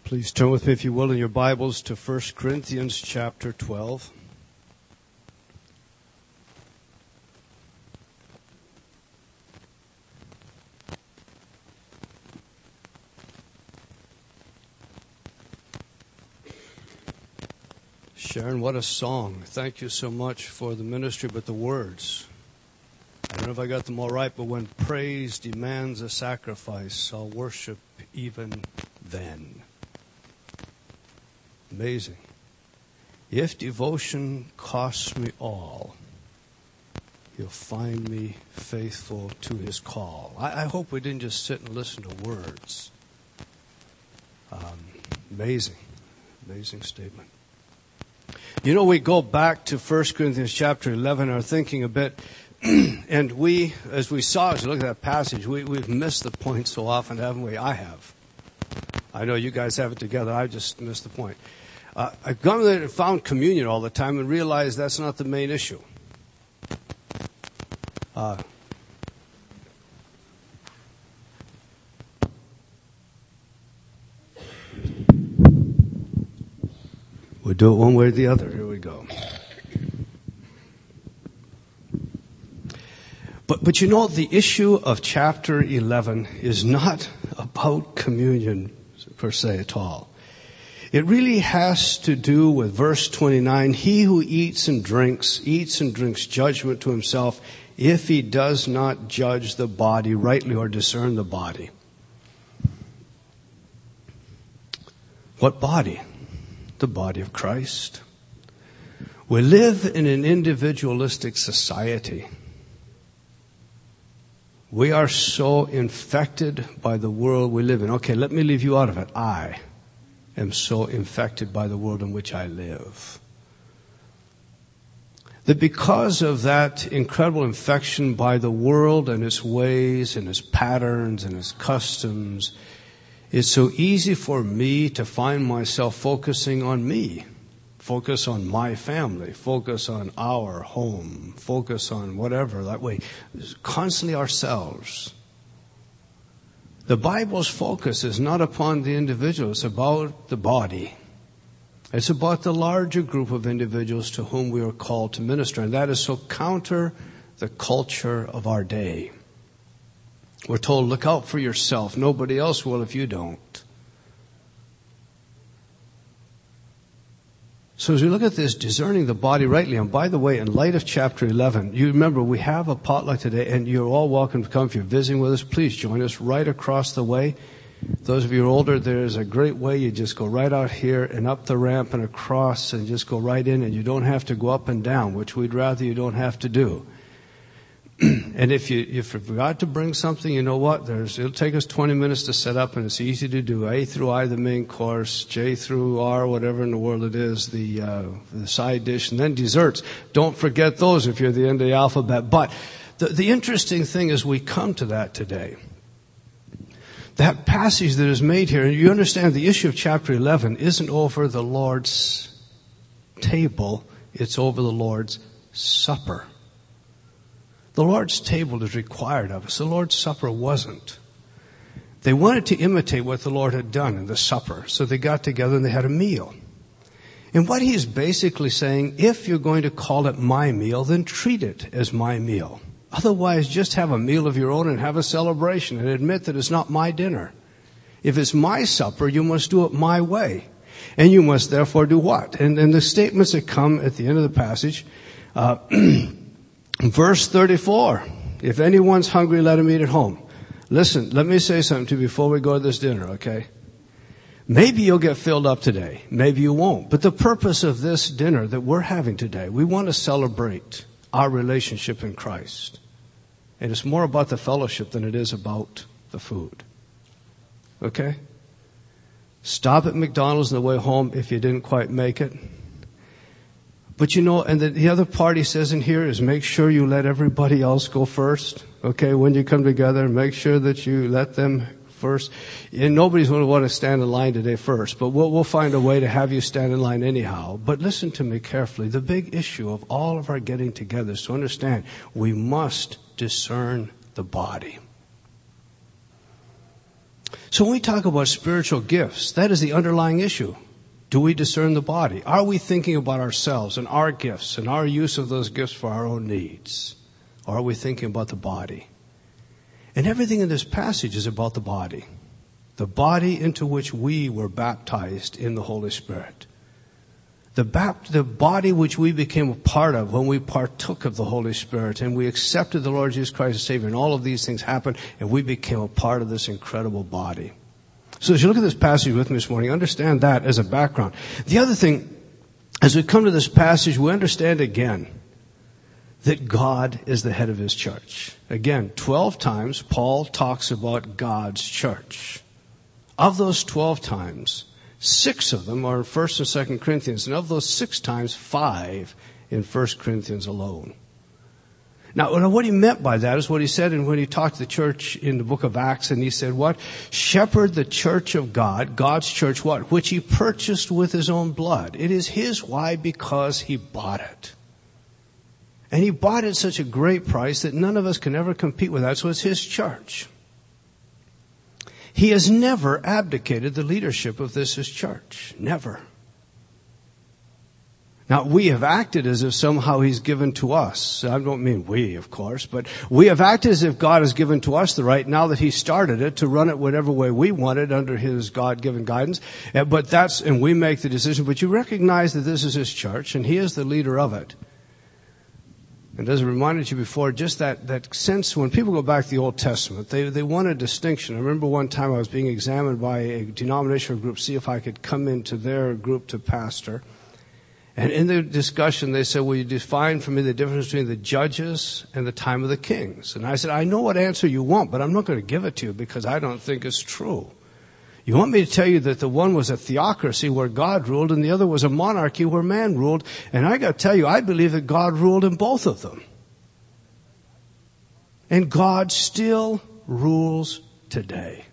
Please turn with me, if you will, in your Bibles to 1 Corinthians chapter 12. Sharon, what a song. Thank you so much for the ministry, but the words. I don't know if I got them all right, but when praise demands a sacrifice, I'll worship even then. Amazing. If devotion costs me all, He'll find me faithful to His call. I hope we didn't just sit and listen to words. Amazing statement. You know, we go back to 1 Corinthians chapter 11, are thinking a bit, and we, as we saw, as we look at that passage, we've missed the point so often, haven't we? I have. I know you guys have it together. I just missed the point. I've gone there and found communion all the time and realized that's not the main issue. We'll do it one way or the other. Here we go. But you know, the issue of chapter 11 is not about communion per se at all. It really has to do with verse 29. He who eats and drinks judgment to himself if he does not judge the body rightly or discern the body. What body? The body of Christ. We live in an individualistic society. We are so infected by the world we live in. Okay, let me leave you out of it. I am so infected by the world in which I live. That because of that incredible infection by the world and its ways and its patterns and its customs, it's so easy for me to find myself focusing on me, focus on my family, focus on our home, focus on whatever, that way, constantly ourselves. The Bible's focus is not upon the individual, it's about the body. It's about the larger group of individuals to whom we are called to minister, and that is so counter the culture of our day. We're told, look out for yourself. Nobody else will if you don't. So as we look at this, discerning the body rightly, and by the way, in light of chapter 11, you remember we have a potluck today, and you're all welcome to come. If you're visiting with us, please join us right across the way. Those of you who are older, there's a great way. You just go right out here and up the ramp and across and just go right in, and you don't have to go up and down, which we'd rather you don't have to do. And if you forgot to bring something, you know what? It'll take us 20 minutes to set up, and it's easy to do. A through I, the main course, J through R, whatever in the world it is, the side dish, and then desserts. Don't forget those if you're at the end of the alphabet. But the interesting thing is we come to that today. That passage that is made here, and you understand the issue of chapter 11 isn't over the Lord's table, it's over the Lord's supper. The Lord's table is required of us. The Lord's Supper wasn't. They wanted to imitate what the Lord had done in the supper. So they got together and they had a meal. And what he is basically saying, if you're going to call it my meal, then treat it as my meal. Otherwise, just have a meal of your own and have a celebration and admit that it's not my dinner. If it's my supper, you must do it my way. And you must therefore do what? And the statements that come at the end of the passage, verse 34, if anyone's hungry, let him eat at home. Listen, let me say something to you before we go to this dinner, okay? Maybe you'll get filled up today. Maybe you won't. But the purpose of this dinner that we're having today, we want to celebrate our relationship in Christ. And it's more about the fellowship than it is about the food. Okay? Stop at McDonald's on the way home if you didn't quite make it. But you know, and the other part he says in here is make sure you let everybody else go first. Okay, when you come together, make sure that you let them first. And nobody's going to want to stand in line today first, but we'll find a way to have you stand in line anyhow. But listen to me carefully. The big issue of all of our getting together is to understand we must discern the body. So when we talk about spiritual gifts, that is the underlying issue. Do we discern the body? Are we thinking about ourselves and our gifts and our use of those gifts for our own needs? Or are we thinking about the body? And everything in this passage is about the body. The body into which we were baptized in the Holy Spirit. The body which we became a part of when we partook of the Holy Spirit and we accepted the Lord Jesus Christ as Savior, and all of these things happened and we became a part of this incredible body. So as you look at this passage with me this morning, understand that as a background. The other thing, as we come to this passage, we understand again that God is the head of His church. Again, 12 times Paul talks about God's church. Of those 12 times, 6 of them are in 1st and 2nd Corinthians, and of those 6 times, 5 in 1 Corinthians alone. Now, what he meant by that is what he said when he talked to the church in the book of Acts, and he said, what? Shepherd the church of God, God's church, what? Which he purchased with his own blood. It is his. Why? Because he bought it. And he bought it at such a great price that none of us can ever compete with that, so it's his church. He has never abdicated the leadership of this his church. Never. Now, we have acted as if somehow he's given to us. I don't mean we, of course, but we have acted as if God has given to us the right, now that he started it, to run it whatever way we want it under his God-given guidance. And we make the decision. But you recognize that this is his church, and he is the leader of it. And as I reminded you before, just that sense, when people go back to the Old Testament, they want a distinction. I remember one time I was being examined by a denominational group, see if I could come into their group to pastor. And in the discussion, they said, will you define for me the difference between the judges and the time of the kings? And I said, I know what answer you want, but I'm not going to give it to you because I don't think it's true. You want me to tell you that the one was a theocracy where God ruled and the other was a monarchy where man ruled. And I got to tell you, I believe that God ruled in both of them. And God still rules today.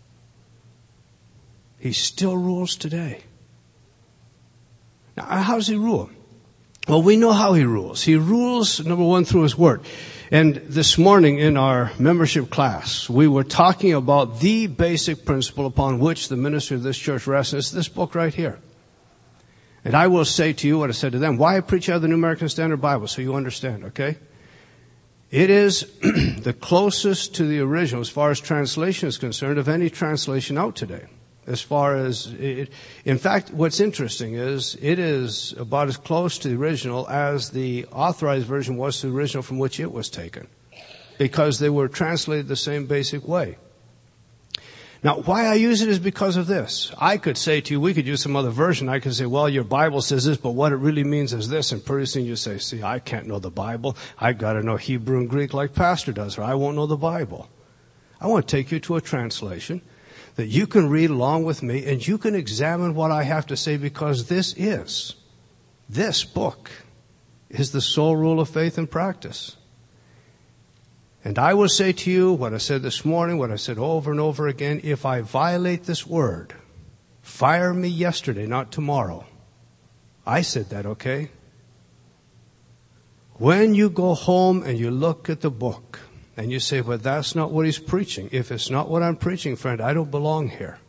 He still rules today. Now, how does he rule? Well, we know how he rules. He rules, number one, through his word. And this morning in our membership class, we were talking about the basic principle upon which the ministry of this church rests. It's this book right here. And I will say to you what I said to them. Why I preach out of the New American Standard Bible, so you understand, okay? It is the closest to the original, as far as translation is concerned, of any translation out today. As far as it, in fact, what's interesting is it is about as close to the original as the authorized version was to the original from which it was taken, because they were translated the same basic way. Now, why I use it is because of this. I could say to you, we could use some other version. I could say, well, your Bible says this, but what it really means is this. And pretty soon you say, see, I can't know the Bible. I've got to know Hebrew and Greek like Pastor does, or I won't know the Bible. I want to take you to a translation that you can read along with me and you can examine what I have to say, because this book is the sole rule of faith and practice. And I will say to you what I said this morning, what I said over and over again, if I violate this word, fire me yesterday, not tomorrow. I said that, okay? When you go home and you look at the book, and you say, well, that's not what he's preaching. If it's not what I'm preaching, friend, I don't belong here.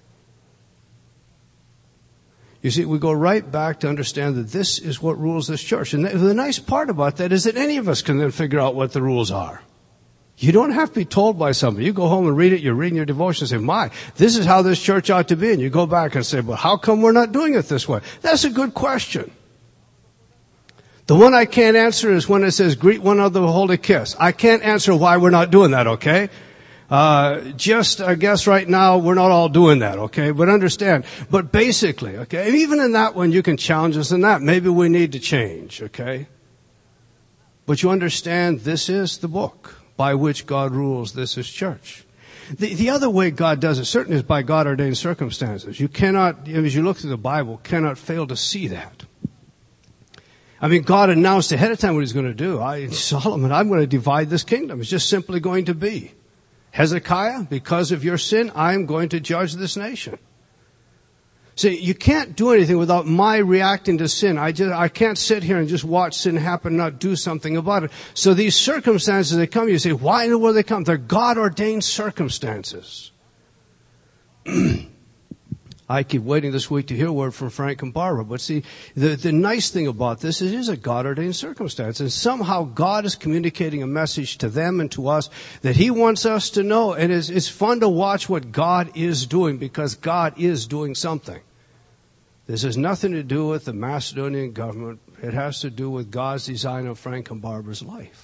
You see, we go right back to understand that this is what rules this church. And the nice part about that is that any of us can then figure out what the rules are. You don't have to be told by somebody. You go home and read it, you're reading your devotion and say, my, this is how this church ought to be. And you go back and say, well, how come we're not doing it this way? That's a good question. The one I can't answer is when it says, greet one another, hold a kiss. I can't answer why we're not doing that, okay? I guess right now we're not all doing that, okay? But understand, but basically, okay? And even in that one, you can challenge us in that. Maybe we need to change, okay? But you understand, this is the book by which God rules this is church. The other way God does it, certainly, is by God-ordained circumstances. You cannot, as you look through the Bible, cannot fail to see that. I mean, God announced ahead of time what he's going to do. Solomon, I'm going to divide this kingdom. It's just simply going to be. Hezekiah, because of your sin, I'm going to judge this nation. See, you can't do anything without my reacting to sin. I can't sit here and just watch sin happen and not do something about it. So these circumstances that come, you say, why in the world they come? They're God-ordained circumstances. I keep waiting this week to hear a word from Frank and Barbara. But see, the nice thing about this is it is a God-ordained circumstance. And somehow God is communicating a message to them and to us that He wants us to know. And it's fun to watch what God is doing, because God is doing something. This has nothing to do with the Macedonian government. It has to do with God's design of Frank and Barbara's life.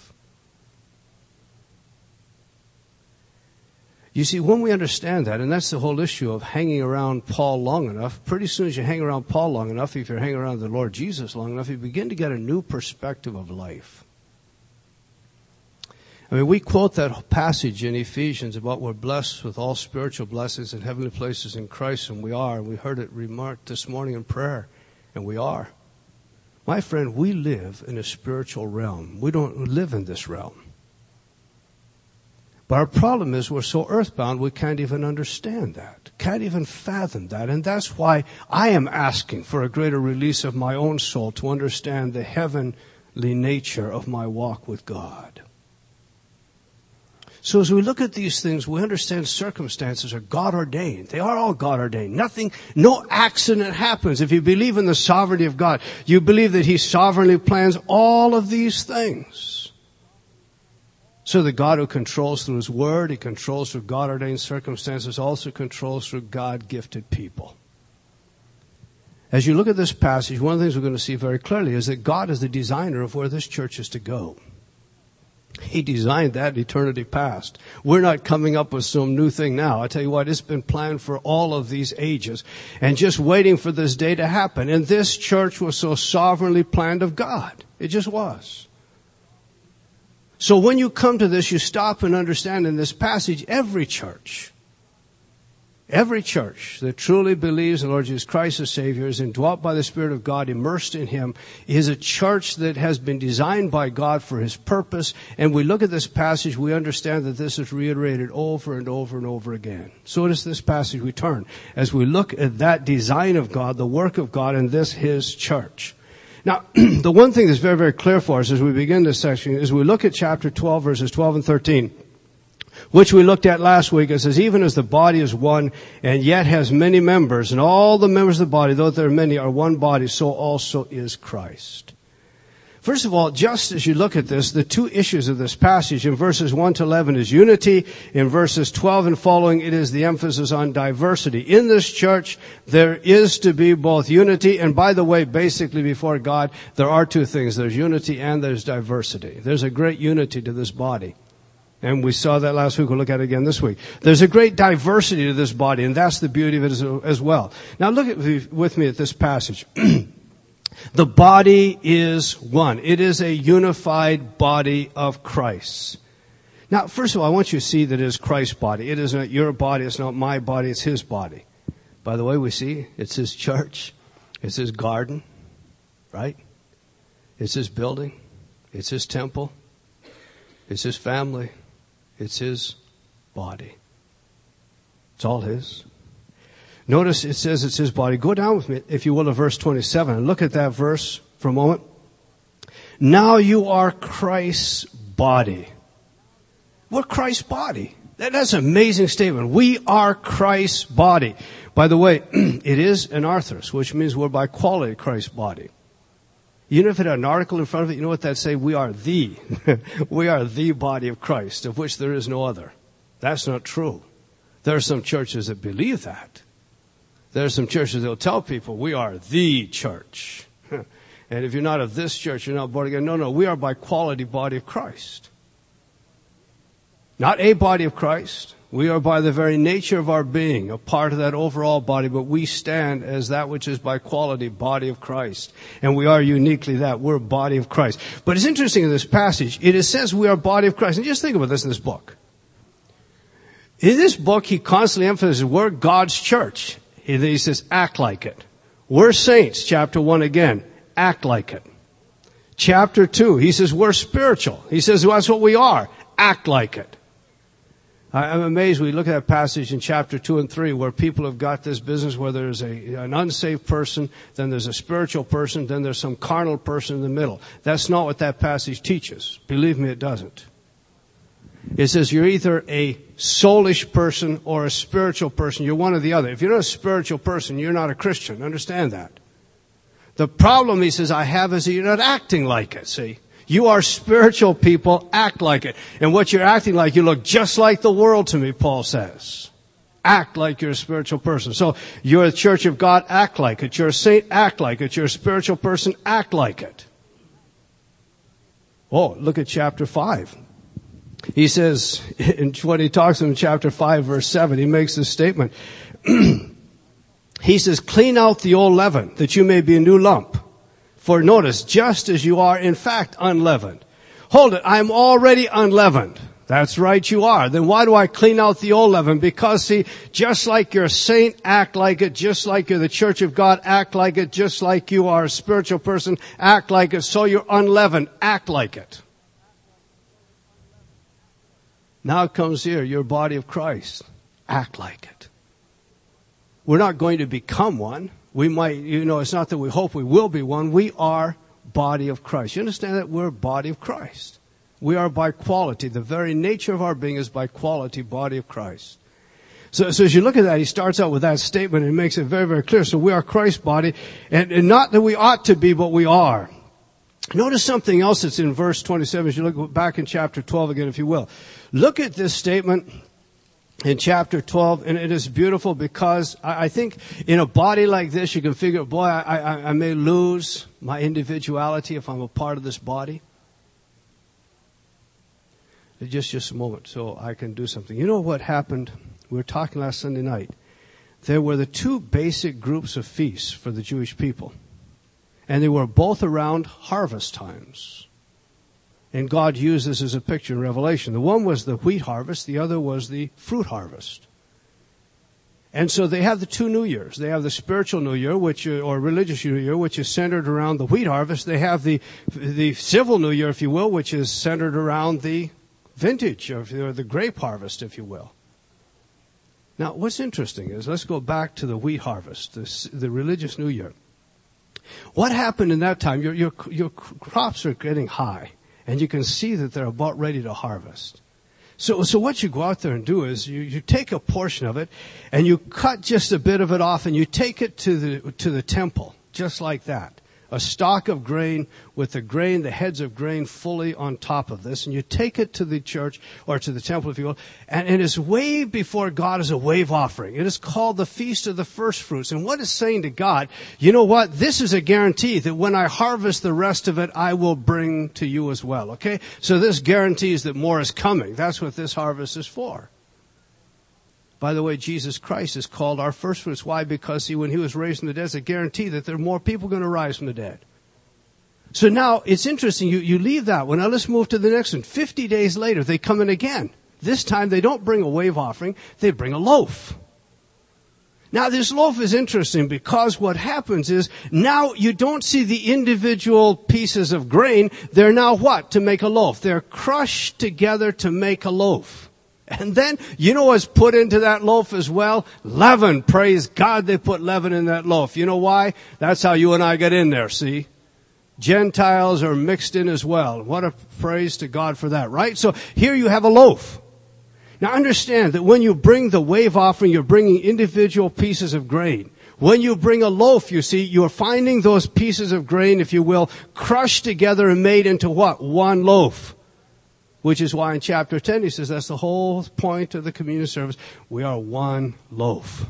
You see, when we understand that, and that's the whole issue of hanging around Paul long enough, pretty soon as you hang around Paul long enough, if you're hanging around the Lord Jesus long enough, you begin to get a new perspective of life. I mean, we quote that passage in Ephesians about we're blessed with all spiritual blessings in heavenly places in Christ, and we are. And we heard it remarked this morning in prayer, and we are. My friend, we live in a spiritual realm. We don't live in this realm. But our problem is we're so earthbound we can't even understand that, can't even fathom that. And that's why I am asking for a greater release of my own soul to understand the heavenly nature of my walk with God. So as we look at these things, we understand circumstances are God-ordained. They are all God-ordained. No accident happens. If you believe in the sovereignty of God, you believe that He sovereignly plans all of these things. So the God who controls through His Word, He controls through God-ordained circumstances, also controls through God-gifted people. As you look at this passage, one of the things we're going to see very clearly is that God is the designer of where this church is to go. He designed that in eternity past. We're not coming up with some new thing now. I tell you what, it's been planned for all of these ages and just waiting for this day to happen. And this church was so sovereignly planned of God. It just was. So when you come to this, you stop and understand in this passage, every church that truly believes in the Lord Jesus Christ as Savior, is indwelt by the Spirit of God, immersed in Him, is a church that has been designed by God for His purpose. And we look at this passage, we understand that this is reiterated over and over and over again. So does this passage we turn as we look at that design of God, the work of God in this His church. Now, the one thing that's very, very clear for us as we begin this section is we look at chapter 12, verses 12 and 13, which we looked at last week. It says, even as the body is one and yet has many members, and all the members of the body, though there are many, are one body, so also is Christ. First of all, just as you look at this, the two issues of this passage in verses 1 to 11 is unity. In verses 12 and following, it is the emphasis on diversity. In this church, there is to be both unity, and by the way, basically before God, there are two things. There's unity and there's diversity. There's a great unity to this body. And we saw that last week. We'll look at it again this week. There's a great diversity to this body, and that's the beauty of it as well. Now look with me at this passage. The body is one. It is a unified body of Christ. Now, first of all, I want you to see that it is Christ's body. It is not your body. It's not my body. It's His body. By the way, we see it's His church. It's His garden, right? It's His building. It's His temple. It's His family. It's His body. It's all His. Notice it says it's His body. Go down with me, if you will, to verse 27. And look at that verse for a moment. Now you are Christ's body. We're Christ's body. That's an amazing statement. We are Christ's body. By the way, it is an arthros, which means we're by quality Christ's body. Even if it had an article in front of it, you know what that'd say? We are the body of Christ, of which there is no other. That's not true. There are some churches that believe that. There are some churches that will tell people, we are the church. And if you're not of this church, you're not born again. No, we are by quality body of Christ. Not a body of Christ. We are by the very nature of our being, a part of that overall body, but we stand as that which is by quality body of Christ. And we are uniquely that. We're a body of Christ. But it's interesting in this passage, it says we are body of Christ. And just think about this in this book. In this book, he constantly emphasizes we're God's church. He says, act like it. We're saints, chapter 1 again. Act like it. Chapter 2, he says we're spiritual. He says, well, that's what we are. Act like it. I'm amazed we look at that passage in chapter 2 and 3 where people have got this business where there's an unsaved person, then there's a spiritual person, then there's some carnal person in the middle. That's not what that passage teaches. Believe me, it doesn't. It says you're either a soulish person or a spiritual person. You're one or the other. If you're not a spiritual person, you're not a Christian. Understand that. The problem, he says, I have is that you're not acting like it, see. You are spiritual people, act like it. And what you're acting like, you look just like the world to me, Paul says. Act like you're a spiritual person. So you're a church of God, act like it. You're a saint, act like it. You're a spiritual person, act like it. Oh, look at chapter 5. He says, when he talks in chapter 5, verse 7, he makes this statement. He says, clean out the old leaven, that you may be a new lump. For notice, just as you are in fact unleavened. Hold it, I'm already unleavened. That's right, you are. Then why do I clean out the old leaven? Because see, just like you're a saint, act like it. Just like you're the church of God, act like it. Just like you are a spiritual person, act like it. So you're unleavened, act like it. Now it comes here, your body of Christ. Act like it. We're not going to become one. We might, it's not that we hope we will be one. We are body of Christ. You understand that? We're body of Christ. We are by quality. The very nature of our being is by quality, body of Christ. So as you look at that, he starts out with that statement and makes it very, very clear. So we are Christ's body, and not that we ought to be, but we are. Notice something else that's in verse 27 as you look back in chapter 12 again, if you will. Look at this statement in chapter 12, and it is beautiful because I think in a body like this, you can figure, boy, I may lose my individuality if I'm a part of this body. Just a moment so I can do something. You know what happened? We were talking last Sunday night. There were the two basic groups of feasts for the Jewish people. And they were both around harvest times. And God used this as a picture in Revelation. The one was the wheat harvest, the other was the fruit harvest. And so they have the two New Years. They have the spiritual New Year, or religious New Year, which is centered around the wheat harvest. They have the civil New Year, if you will, which is centered around the vintage, or the grape harvest, if you will. Now, what's interesting is, let's go back to the wheat harvest, the religious New Year. What happened in that time? Your crops are getting high, and you can see that they're about ready to harvest. So what you go out there and do is you take a portion of it, and you cut just a bit of it off, and you take it to the temple, just like that. A stalk of grain with the heads of grain fully on top of this. And you take it to the church, or to the temple, if you will, and it is waved before God as a wave offering. It is called the Feast of the First Fruits. And what it's saying to God, you know what? This is a guarantee that when I harvest the rest of it, I will bring to you as well. Okay? So this guarantees that more is coming. That's what this harvest is for. By the way, Jesus Christ is called our first fruits. Why? Because when he was raised from the dead, it's a guarantee that there are more people going to rise from the dead. So now, it's interesting, you leave that one. Now let's move to the next one. 50 days later, they come in again. This time, they don't bring a wave offering, they bring a loaf. Now this loaf is interesting because what happens is, now you don't see the individual pieces of grain. They're now what? To make a loaf. They're crushed together to make a loaf. And then, you know what's put into that loaf as well? Leaven. Praise God, they put leaven in that loaf. You know why? That's how you and I get in there, see? Gentiles are mixed in as well. What a praise to God for that, right? So here you have a loaf. Now understand that when you bring the wave offering, you're bringing individual pieces of grain. When you bring a loaf, you see, you're finding those pieces of grain, if you will, crushed together and made into what? One loaf. Which is why in chapter 10 he says that's the whole point of the communion service. We are one loaf.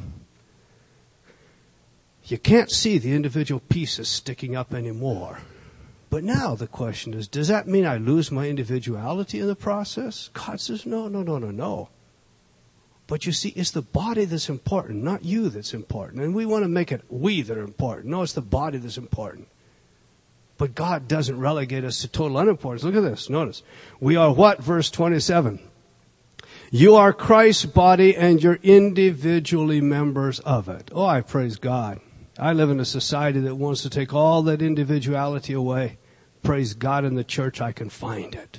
You can't see the individual pieces sticking up anymore. But now the question is, does that mean I lose my individuality in the process? God says, no. But you see, it's the body that's important, not you that's important. And we want to make it we that are important. No, it's the body that's important. But God doesn't relegate us to total unimportance. Look at this. Notice. We are what? Verse 27. You are Christ's body and you're individually members of it. Oh, I praise God. I live in a society that wants to take all that individuality away. Praise God, in the church I can find it.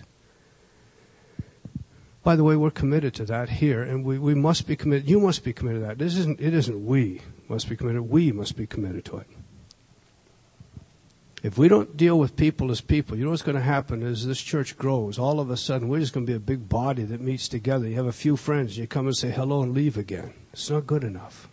By the way, we're committed to that here, and we must be committed. You must be committed to that. It isn't we must be committed. We must be committed to it. If we don't deal with people as people, you know what's going to happen is this church grows. All of a sudden, we're just going to be a big body that meets together. You have a few friends, you come and say hello and leave again. It's not good enough.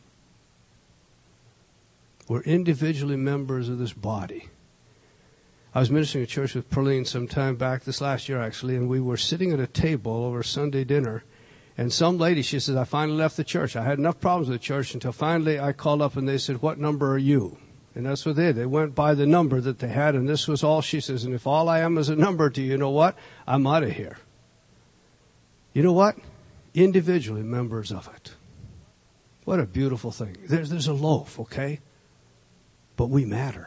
We're individually members of this body. I was ministering at church with Perlene some time back, this last year actually, and we were sitting at a table over Sunday dinner, and some lady, she says, I finally left the church. I had enough problems with the church until finally I called up and they said, what number are you? And that's what they did. They went by the number that they had, and this was all she says. And if all I am is a number to you, you know what? I'm out of here. You know what? Individually members of it. What a beautiful thing. There's a loaf, okay? But we matter.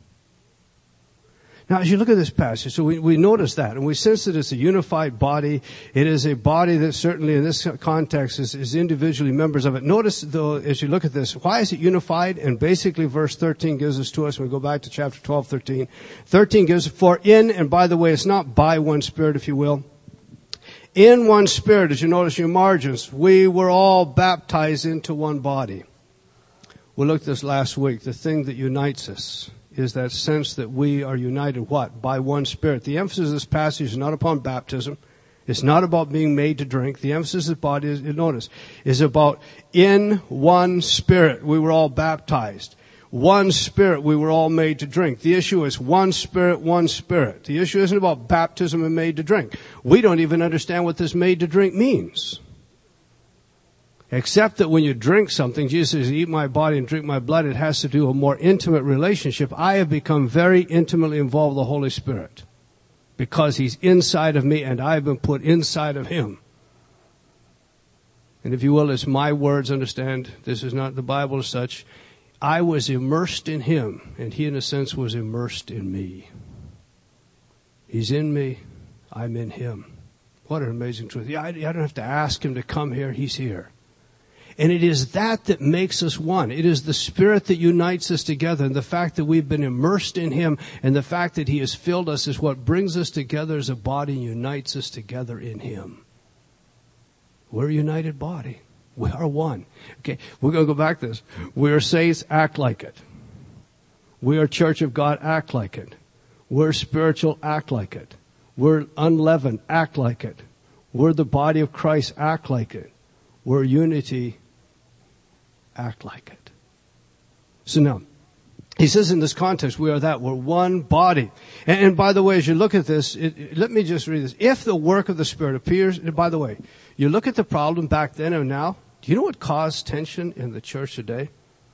Now, as you look at this passage, so we notice that, and we sense that it's a unified body. It is a body that certainly in this context is individually members of it. Notice, though, as you look at this, why is it unified? And basically, verse 13 gives us to us, when we go back to chapter 12, 13. 13 gives, for in, and by the way, it's not by one Spirit, if you will. In one Spirit, as you notice in your margins, we were all baptized into one body. We looked at this last week. The thing that unites us is that sense that we are united, what? By one Spirit. The emphasis of this passage is not upon baptism. It's not about being made to drink. The emphasis of the body, notice, is about in one Spirit we were all baptized. One Spirit we were all made to drink. The issue is one Spirit, one Spirit. The issue isn't about baptism and made to drink. We don't even understand what this made to drink means. Except that when you drink something, Jesus says, eat my body and drink my blood, it has to do with a more intimate relationship. I have become very intimately involved with the Holy Spirit because He's inside of me and I've been put inside of Him. And if you will, it's my words, understand, this is not the Bible as such. I was immersed in Him and He in a sense was immersed in me. He's in me, I'm in Him. What an amazing truth. I don't have to ask Him to come here, He's here. And it is that makes us one. It is the Spirit that unites us together. And the fact that we've been immersed in Him and the fact that He has filled us is what brings us together as a body and unites us together in Him. We're a united body. We are one. Okay, we're going to go back to this. We are saints, act like it. We are Church of God, act like it. We're spiritual, act like it. We're unleavened, act like it. We're the body of Christ, act like it. We're unity, act like it. So now, he says in this context, we are that. We're one body. And by the way, as you look at this, let me just read this. If the work of the Spirit appears, by the way, you look at the problem back then and now, do you know what caused tension in the church today?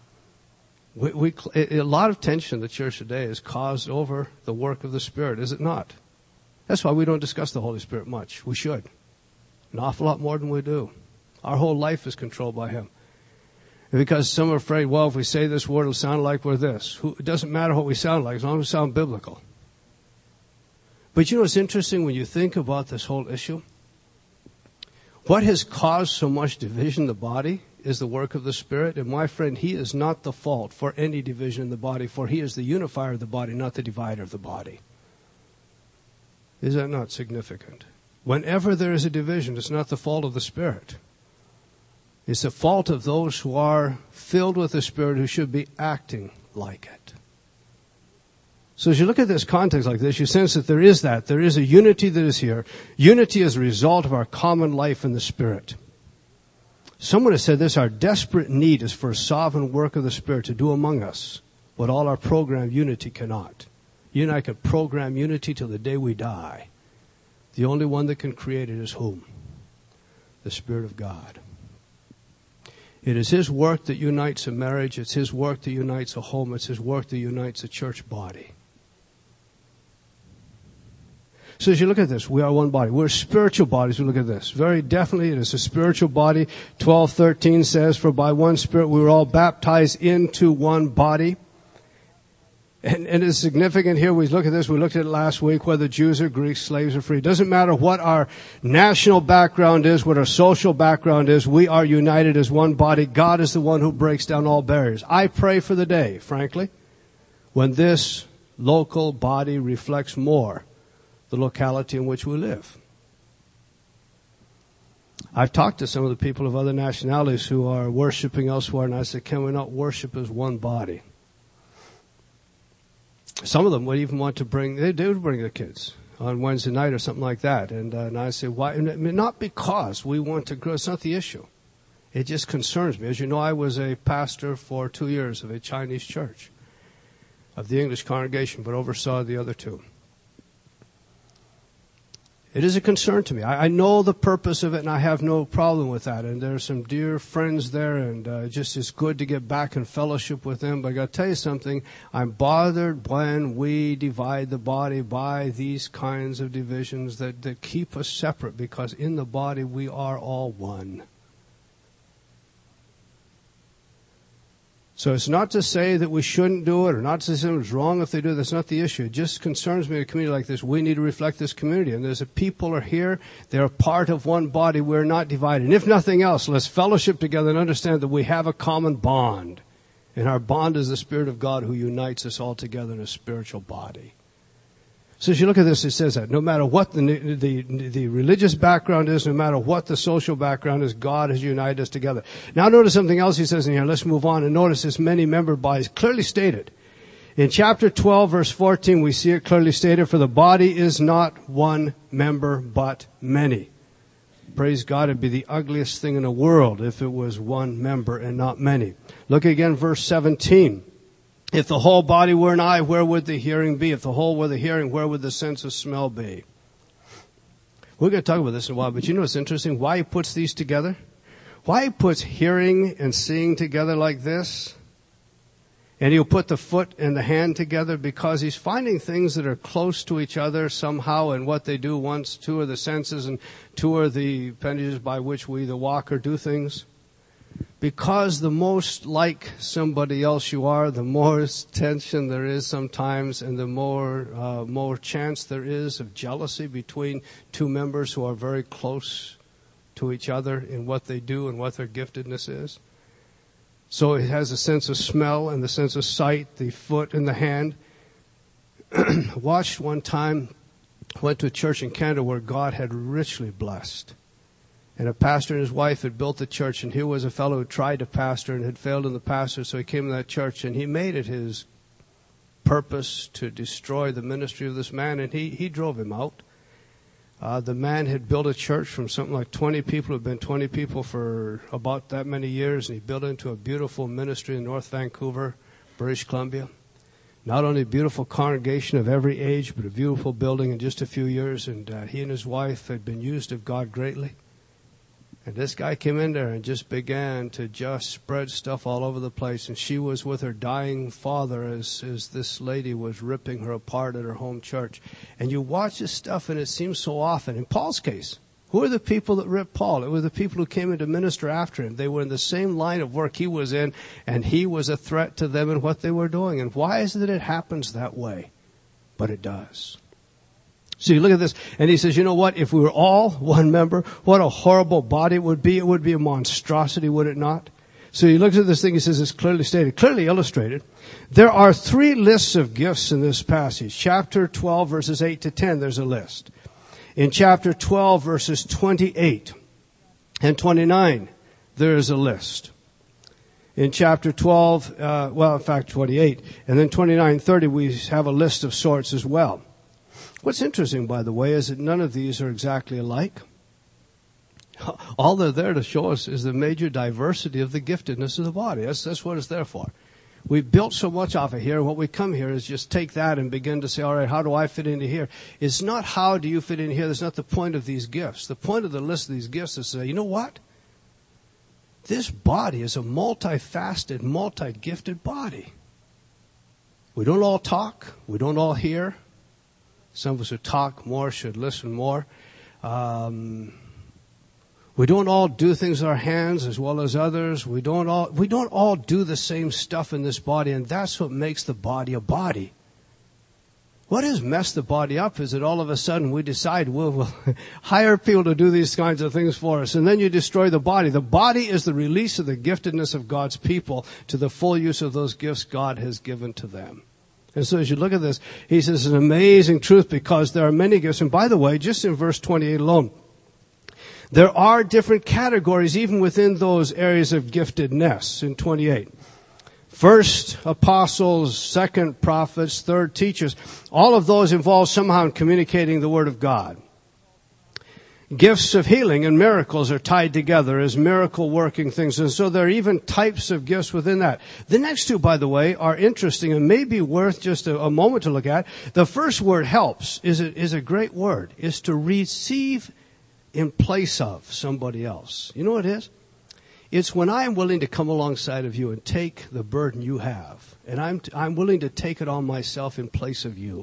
A lot of tension in the church today is caused over the work of the Spirit, is it not? That's why we don't discuss the Holy Spirit much. We should. An awful lot more than we do. Our whole life is controlled by Him. Because some are afraid, well, if we say this word, it'll sound like we're this. It doesn't matter what we sound like, as long as we sound biblical. But you know what's interesting when you think about this whole issue? What has caused so much division in the body is the work of the Spirit. And my friend, He is not the fault for any division in the body, for He is the unifier of the body, not the divider of the body. Is that not significant? Whenever there is a division, it's not the fault of the Spirit. It's the fault of those who are filled with the Spirit who should be acting like it. So as you look at this context like this, you sense that there is that. There is a unity that is here. Unity is a result of our common life in the Spirit. Someone has said this, our desperate need is for a sovereign work of the Spirit to do among us what all our programmed unity cannot. You and I can program unity till the day we die. The only one that can create it is whom? The Spirit of God. It is His work that unites a marriage. It's His work that unites a home. It's His work that unites a church body. So as you look at this, we are one body. We're spiritual bodies. We look at this. Very definitely it is a spiritual body. 12:13 says, for by one Spirit we were all baptized into one body. And it's significant here. We look at this. We looked at it last week, whether Jews or Greeks, slaves or free. It doesn't matter what our national background is, what our social background is. We are united as one body. God is the one who breaks down all barriers. I pray for the day, frankly, when this local body reflects more the locality in which we live. I've talked to some of the people of other nationalities who are worshiping elsewhere, and I said, can we not worship as one body? some of them would even want to they would bring their kids on Wednesday night or something like that. And I say, why? Not because we want to grow. It's not the issue. It just concerns me. As you know, I was a pastor for 2 years of a Chinese church, of the English congregation, but oversaw the other two. It is a concern to me. I know the purpose of it, and I have no problem with that. And there are some dear friends there, and just it's good to get back in fellowship with them. But I got to tell you something. I'm bothered when we divide the body by these kinds of divisions that keep us separate, because in the body we are all one. So it's not to say that we shouldn't do it, or not to say it's wrong if they do it. That's not the issue. It just concerns me in a community like this. We need to reflect this community. And there's people are here. They're part of one body. We're not divided. And if nothing else, let's fellowship together and understand that we have a common bond. And our bond is the Spirit of God who unites us all together in a spiritual body. So as you look at this, it says that no matter what the religious background is, no matter what the social background is, God has united us together. Now notice something else he says in here. Let's move on and notice this many-membered bodies clearly stated. In chapter 12, verse 14, we see it clearly stated, for the body is not one member, but many. Praise God, it'd be the ugliest thing in the world if it was one member and not many. Look again, verse 17. If the whole body were an eye, where would the hearing be? If the whole were the hearing, where would the sense of smell be? We're going to talk about this in a while, but you know what's interesting? Why he puts these together? Why he puts hearing and seeing together like this? And he'll put the foot and the hand together, because he's finding things that are close to each other somehow in what they do. Once, two are the senses and two are the appendages by which we either walk or do things. Because the most like somebody else you are, the more tension there is sometimes, and the more chance there is of jealousy between two members who are very close to each other in what they do and what their giftedness is. So it has a sense of smell and the sense of sight, the foot and the hand. Watched one time, went to a church in Canada where God had richly blessed. And a pastor and his wife had built the church, and here was a fellow who tried to pastor and had failed in the pastor, so he came to that church, and he made it his purpose to destroy the ministry of this man, and he drove him out. The man had built a church from something like 20 people, had been 20 people for about that many years, and he built it into a beautiful ministry in North Vancouver, British Columbia. Not only a beautiful congregation of every age, but a beautiful building in just a few years, and he and his wife had been used of God greatly. And this guy came in there and just began to just spread stuff all over the place. And she was with her dying father as this lady was ripping her apart at her home church. And you watch this stuff, and it seems so often. In Paul's case, who are the people that ripped Paul? It were the people who came in to minister after him. They were in the same line of work he was in, and he was a threat to them in what they were doing. And why is it that it happens that way? But it does. So you look at this, and he says, you know what? If we were all one member, what a horrible body it would be. It would be a monstrosity, would it not? So he looks at this thing, he says it's clearly stated, clearly illustrated. There are 3 lists of gifts in this passage. Chapter 12, verses 8 to 10, there's a list. In chapter 12, verses 28 and 29, there is a list. In chapter 12, in fact, 28, and then 29, 30, we have a list of sorts as well. What's interesting, by the way, is that none of these are exactly alike. All they're there to show us is the major diversity of the giftedness of the body. That's what it's there for. We've built so much off of here. What we come here is just take that and begin to say, all right, how do I fit into here? It's not how do you fit in here. That's not the point of these gifts. The point of the list of these gifts is to say, you know what? This body is a multifaceted, multi-gifted body. We don't all talk. We don't all hear. Some of us who talk more should listen more. We don't all do things with our hands as well as others. We don't all do the same stuff in this body, and that's what makes the body a body. What has messed the body up is that all of a sudden we decide we'll hire people to do these kinds of things for us, and then you destroy the body. The body is the release of the giftedness of God's people to the full use of those gifts God has given to them. And so as you look at this, he says it's an amazing truth because there are many gifts. And by the way, just in verse 28 alone, there are different categories even within those areas of giftedness in 28. First, apostles. Second, prophets. Third, teachers. All of those involve somehow in communicating the Word of God. Gifts of healing and miracles are tied together as miracle-working things. And so there are even types of gifts within that. The next two, by the way, are interesting and may be worth just a moment to look at. The first word, helps, is a great word. Is to receive in place of somebody else. You know what it is? It's when I'm willing to come alongside of you and take the burden you have. And I'm willing to take it on myself in place of you.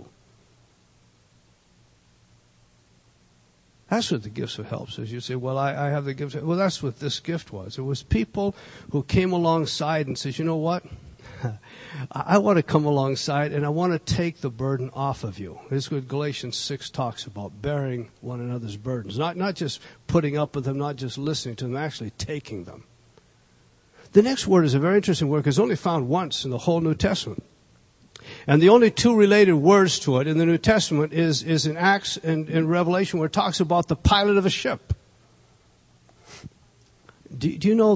That's what the gifts of helps is. You say, well, I have the gift. Well, that's what this gift was. It was people who came alongside and says, you know what? I want to come alongside and I want to take the burden off of you. This is what Galatians 6 talks about, bearing one another's burdens. Not just putting up with them, not just listening to them, actually taking them. The next word is a very interesting word because it's only found once in the whole New Testament. And the only two related words to it in the New Testament is in Acts and in Revelation where it talks about the pilot of a ship. Do you know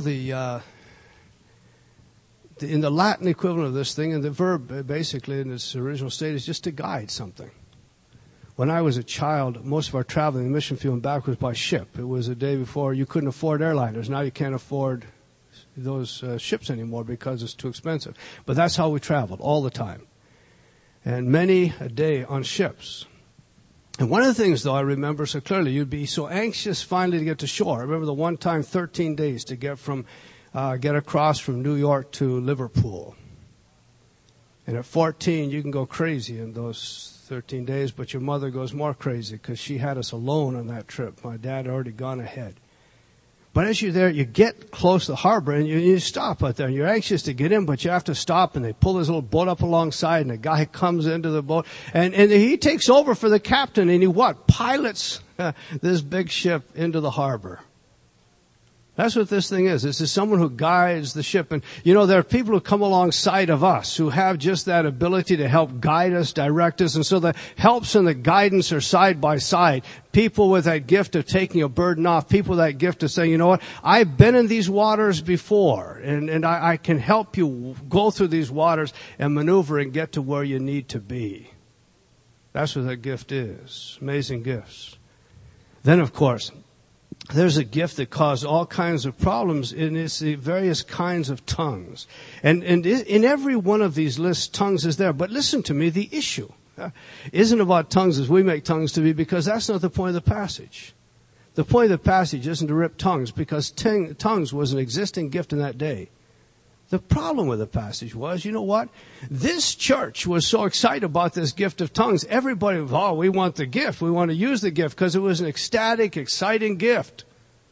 in the Latin equivalent of this thing, and the verb basically in its original state is just to guide something. When I was a child, most of our traveling in the mission field and back was by ship. It was a day before you couldn't afford airliners. Now you can't afford those ships anymore because it's too expensive. But that's how we traveled all the time. And many a day on ships. And one of the things, though, I remember so clearly, you'd be so anxious finally to get to shore. I remember the one time 13 days to get across from New York to Liverpool. And at 14, you can go crazy in those 13 days, but your mother goes more crazy because she had us alone on that trip. My dad had already gone ahead. But as you're there, you get close to the harbor and you stop out there. You're anxious to get in, but you have to stop and they pull this little boat up alongside and a guy comes into the boat and he takes over for the captain and he pilots this big ship into the harbor. That's what this thing is. This is someone who guides the ship. And, there are people who come alongside of us who have just that ability to help guide us, direct us. And so the helps and the guidance are side by side. People with that gift of taking a burden off. People with that gift of saying, you know what, I've been in these waters before. And I can help you go through these waters and maneuver and get to where you need to be. That's what that gift is. Amazing gifts. Then, of course, there's a gift that caused all kinds of problems, and it's the various kinds of tongues. And in every one of these lists, tongues is there. But listen to me, the issue isn't about tongues as we make tongues to be, because that's not the point of the passage. The point of the passage isn't to rip tongues, because tongues was an existing gift in that day. The problem with the passage was, you know what? This church was so excited about this gift of tongues. Everybody, we want the gift. We want to use the gift because it was an ecstatic, exciting gift.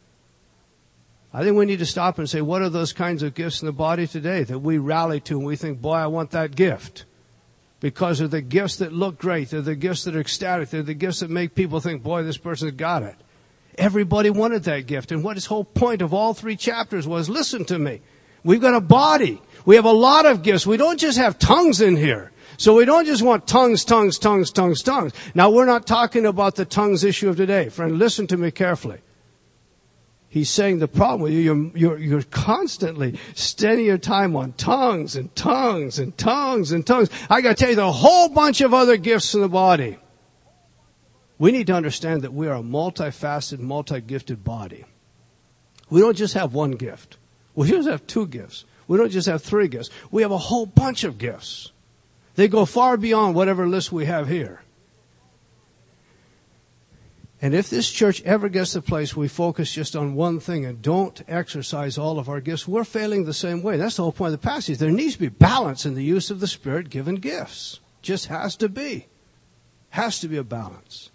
I think we need to stop and say, what are those kinds of gifts in the body today that we rally to and we think, boy, I want that gift? Because they're the gifts that look great. They're the gifts that are ecstatic. They're the gifts that make people think, boy, this person's got it. Everybody wanted that gift. And what his whole point of all 3 chapters was, listen to me. We've got a body. We have a lot of gifts. We don't just have tongues in here. So we don't just want tongues. Now, we're not talking about the tongues issue of today. Friend, listen to me carefully. He's saying the problem with you, you're constantly spending your time on tongues and tongues and tongues and tongues. I got to tell you, there's a whole bunch of other gifts in the body. We need to understand that we are a multifaceted, multi-gifted body. We don't just have one gift. We don't just have 2 gifts. We don't just have 3 gifts. We have a whole bunch of gifts. They go far beyond whatever list we have here. And if this church ever gets to the place we focus just on one thing and don't exercise all of our gifts, we're failing the same way. That's the whole point of the passage. There needs to be balance in the use of the Spirit-given gifts. Just has to be. Has to be a balance.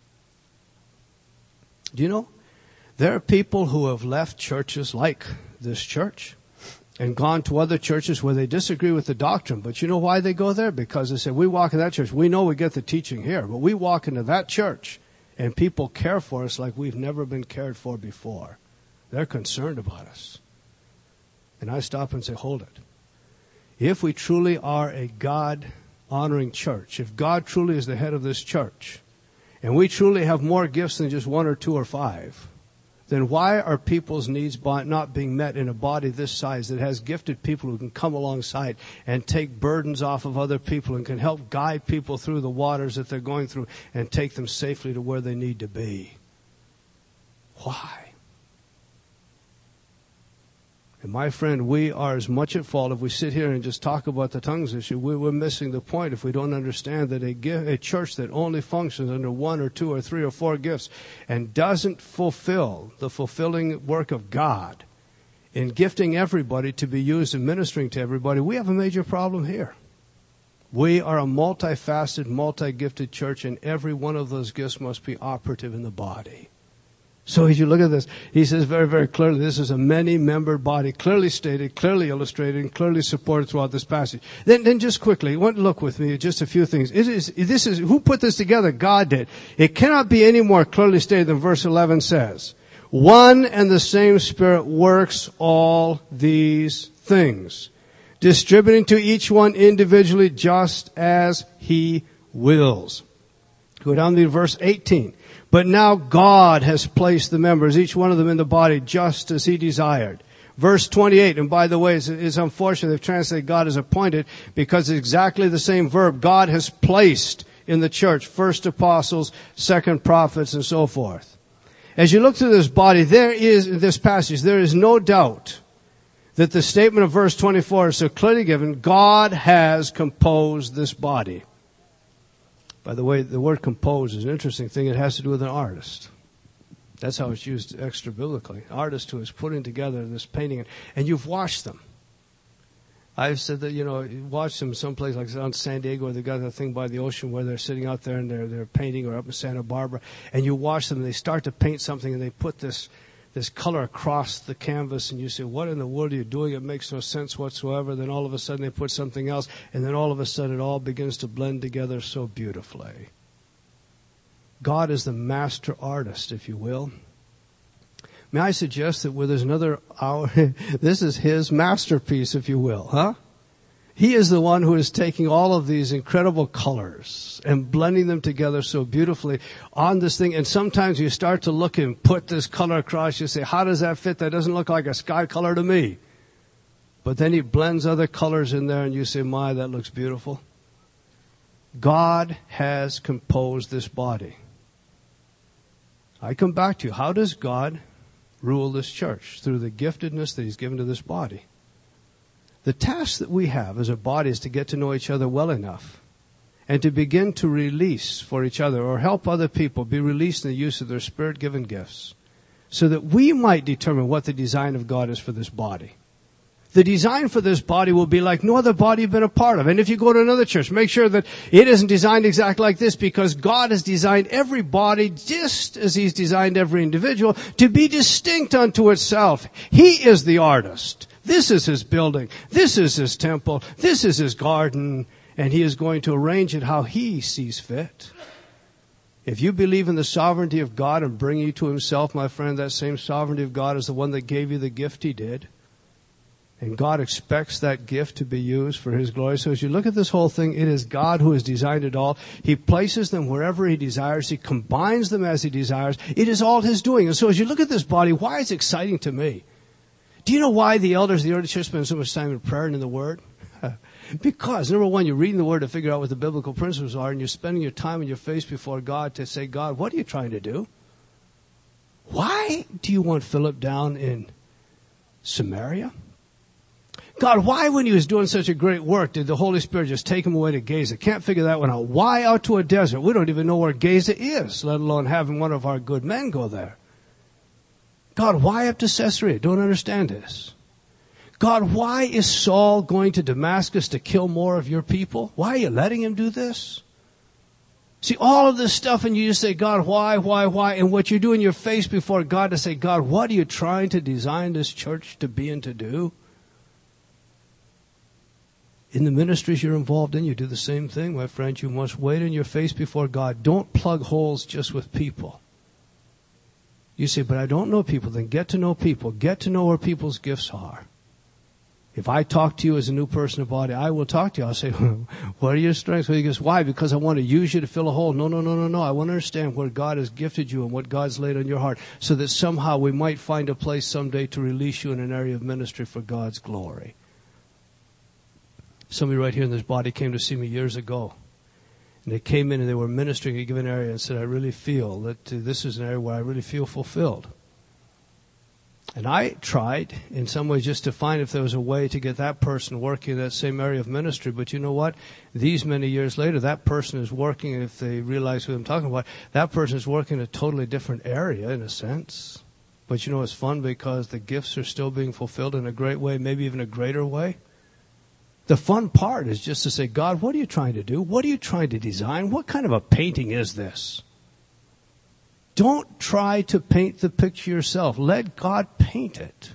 Do you know? There are people who have left churches like this church and gone to other churches where they disagree with the doctrine. But you know why they go there? Because they say, we walk in that church. We know we get the teaching here, but we walk into that church and people care for us like we've never been cared for before. They're concerned about us. And I stop and say, hold it. If we truly are a God-honoring church, if God truly is the head of this church, and we truly have more gifts than just 1 or 2 or 5, then why are people's needs not being met in a body this size that has gifted people who can come alongside and take burdens off of other people and can help guide people through the waters that they're going through and take them safely to where they need to be? Why? And my friend, we are as much at fault if we sit here and just talk about the tongues issue. We're missing the point if we don't understand that a church that only functions under 1 or 2 or 3 or 4 gifts and doesn't fulfill the fulfilling work of God in gifting everybody to be used and ministering to everybody, we have a major problem here. We are a multifaceted, multi-gifted church, and every one of those gifts must be operative in the body. So as you look at this, he says very, very clearly, this is a many-membered body, clearly stated, clearly illustrated, and clearly supported throughout this passage. Then just quickly, look with me at just a few things. Who put this together? God did. It cannot be any more clearly stated than verse 11 says. One and the same Spirit works all these things, distributing to each one individually just as He wills. Go down to verse 18. But now God has placed the members, each one of them in the body, just as He desired. Verse 28, and by the way, it's unfortunate they've translated God as appointed because it's exactly the same verb. God has placed in the church, first apostles, second prophets, and so forth. As you look through this body, in this passage, there is no doubt that the statement of verse 24 is so clearly given, God has composed this body. By the way, the word compose is an interesting thing. It has to do with an artist. That's how it's used extra biblically. An artist who is putting together this painting. And you've watched them. I've said that, you watch them someplace like on San Diego where they've got that thing by the ocean where they're sitting out there and they're painting, or up in Santa Barbara. And you watch them and they start to paint something and they put this color across the canvas, and you say, what in the world are you doing? It makes no sense whatsoever. Then all of a sudden they put something else, and then all of a sudden it all begins to blend together so beautifully. God is the master artist, if you will. May I suggest that where there's another hour, this is His masterpiece, if you will, huh? He is the one who is taking all of these incredible colors and blending them together so beautifully on this thing. And sometimes you start to look and put this color across. You say, how does that fit? That doesn't look like a sky color to me. But then He blends other colors in there and you say, my, that looks beautiful. God has composed this body. I come back to you. How does God rule this church? Through the giftedness that He's given to this body. The task that we have as a body is to get to know each other well enough and to begin to release for each other or help other people be released in the use of their Spirit-given gifts so that we might determine what the design of God is for this body. The design for this body will be like no other body you've been a part of. And if you go to another church, make sure that it isn't designed exactly like this, because God has designed every body just as He's designed every individual to be distinct unto itself. He is the artist. This is His building. This is His temple. This is His garden. And He is going to arrange it how He sees fit. If you believe in the sovereignty of God and bring you to Himself, my friend, that same sovereignty of God is the one that gave you the gift He did. And God expects that gift to be used for His glory. So as you look at this whole thing, it is God who has designed it all. He places them wherever He desires. He combines them as He desires. It is all His doing. And so as you look at this body, why is it exciting to me? Do you know why the elders of the early church spend so much time in prayer and in the Word? Because, number one, you're reading the Word to figure out what the biblical principles are, and you're spending your time on your face before God to say, God, what are you trying to do? Why do you want Philip down in Samaria? God, why, when He was doing such a great work, did the Holy Spirit just take Him away to Gaza? Can't figure that one out. Why out to a desert? We don't even know where Gaza is, let alone having one of our good men go there. God, why up to Caesarea? Don't understand this. God, why is Saul going to Damascus to kill more of your people? Why are you letting him do this? See, all of this stuff, and you just say, God, why? And what you do in your face before God to say, God, what are you trying to design this church to be and to do? In the ministries you're involved in, you do the same thing, my friend. You must wait in your face before God. Don't plug holes just with people. You say, but I don't know people. Then get to know people. Get to know where people's gifts are. If I talk to you as a new person of body, I will talk to you. I'll say, what are your strengths? Well, he goes, why? Because I want to use you to fill a hole. No. I want to understand where God has gifted you and what God's laid on your heart so that somehow we might find a place someday to release you in an area of ministry for God's glory. Somebody right here in this body came to see me years ago. And they came in and they were ministering in a given area and said, I really feel that this is an area where I really feel fulfilled. And I tried in some ways just to find if there was a way to get that person working in that same area of ministry. But you know what? These many years later, that person is working, and if they realize who I'm talking about, that person is working in a totally different area in a sense. But you know, it's fun because the gifts are still being fulfilled in a great way, maybe even a greater way. The fun part is just to say, God, what are you trying to do? What are you trying to design? What kind of a painting is this? Don't try to paint the picture yourself. Let God paint it.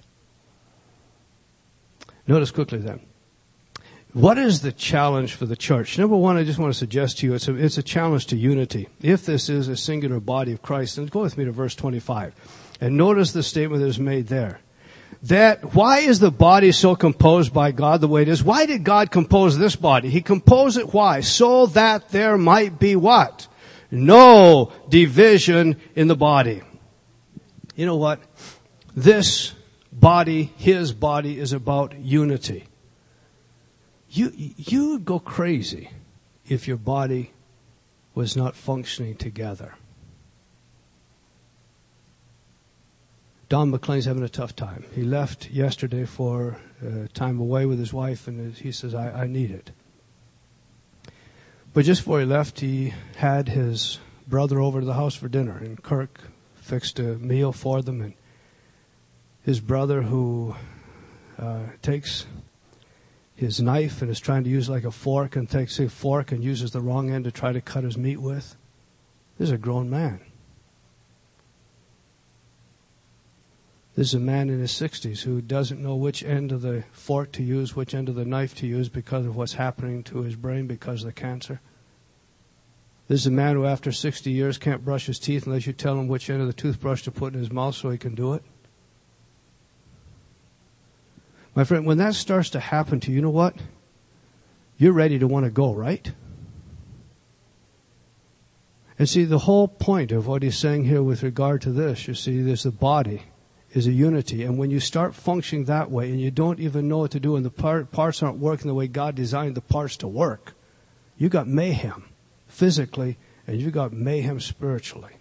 Notice quickly then. What is the challenge for the church? Number one, I just want to suggest to you, it's a challenge to unity. If this is a singular body of Christ, then go with me to verse 25. And notice the statement that is made there. That why is the body so composed by God the way it is? Why did God compose this body? He composed it why? So that there might be what? No division in the body. You know what? This body, his body, is about unity. You would go crazy if your body was not functioning together. Don McLean's having a tough time. He left yesterday for time away with his wife, and he says, I need it. But just before he left, he had his brother over to the house for dinner, and Kirk fixed a meal for them. And his brother, who takes his knife and is trying to use like a fork, and takes a fork and uses the wrong end to try to cut his meat with. This is a grown man. This is a man in his 60s who doesn't know which end of the fork to use, which end of the knife to use because of what's happening to his brain because of the cancer. This is a man who after 60 years can't brush his teeth unless you tell him which end of the toothbrush to put in his mouth so he can do it. My friend, when that starts to happen to you, you know what? You're ready to want to go, right? And see, the whole point of what he's saying here with regard to this, you see, there's the body is a unity. And when you start functioning that way and you don't even know what to do and the parts aren't working the way God designed the parts to work, you got mayhem physically and you got mayhem spiritually.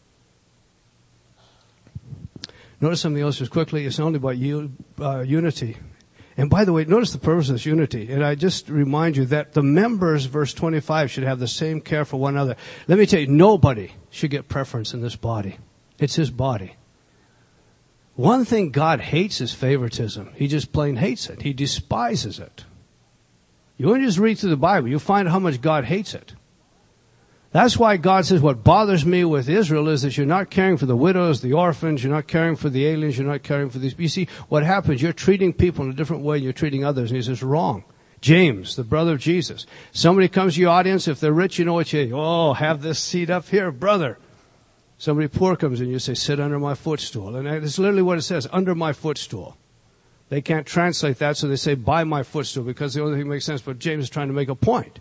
Notice something else just quickly. It's only about unity. And by the way, notice the purpose of this unity. And I just remind you that the members, verse 25, should have the same care for one another. Let me tell you, nobody should get preference in this body. It's his body. One thing God hates is favoritism. He just plain hates it. He despises it. You want to just read through the Bible, you'll find how much God hates it. That's why God says what bothers me with Israel is that you're not caring for the widows, the orphans, you're not caring for the aliens, you're not caring for these. You see, what happens, you're treating people in a different way than you're treating others. And he says, wrong. James, the brother of Jesus. Somebody comes to your audience, if they're rich, you know what you say, oh, have this seat up here, brother. Somebody poor comes in, you say, sit under my footstool. And it's literally what it says, under my footstool. They can't translate that, so they say, by my footstool, because the only thing that makes sense, but James is trying to make a point.